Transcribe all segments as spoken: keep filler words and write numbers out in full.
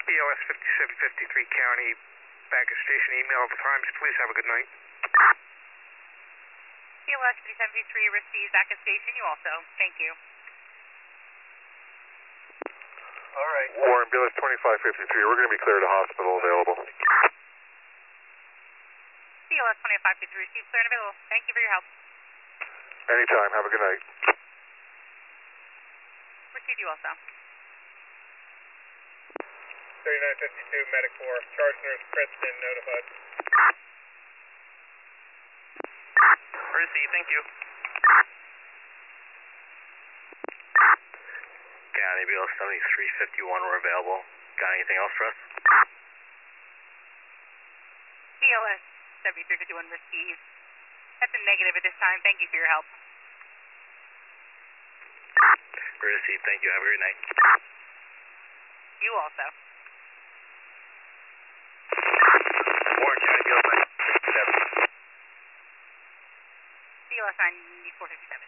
B L S fifty-seven fifty-three County, back at station, email at the times. Please have a good night. B L S fifty-seven fifty-three received, back at station. You also. Thank you. All right. Warren, B L S twenty-five fifty-three, we're going to be clear to hospital available. B L S twenty-five fifty-three received, clear and available. Thank you for your help. Anytime, have a good night. Received you also. thirty-nine fifty-two, Medic four, charge nurse Preston notified. Received, thank you. County B L S seventy-three fifty-one, we're available. Got anything else for us? B L S seventy-three fifty-one received. That's a negative at this time. Thank you for your help. Received, thank you. Have a great night. You also. Warren County B L S ninety-four fifty-seven. B L S ninety-four fifty-seven.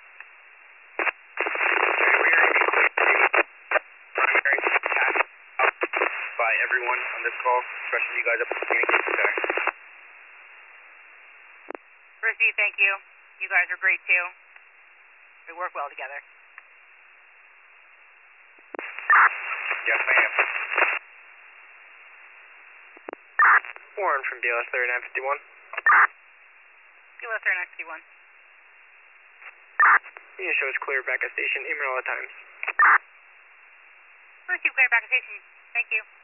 By everyone on this call, especially you guys up at the communication center. Received, thank you. You guys are great too. We work well together. Yes, ma'am. Warren from B L S thirty-nine fifty-one. B L S thirty-nine fifty-one. Unit shows clear, back at station, email at times. Received, clear, back at station. Thank you.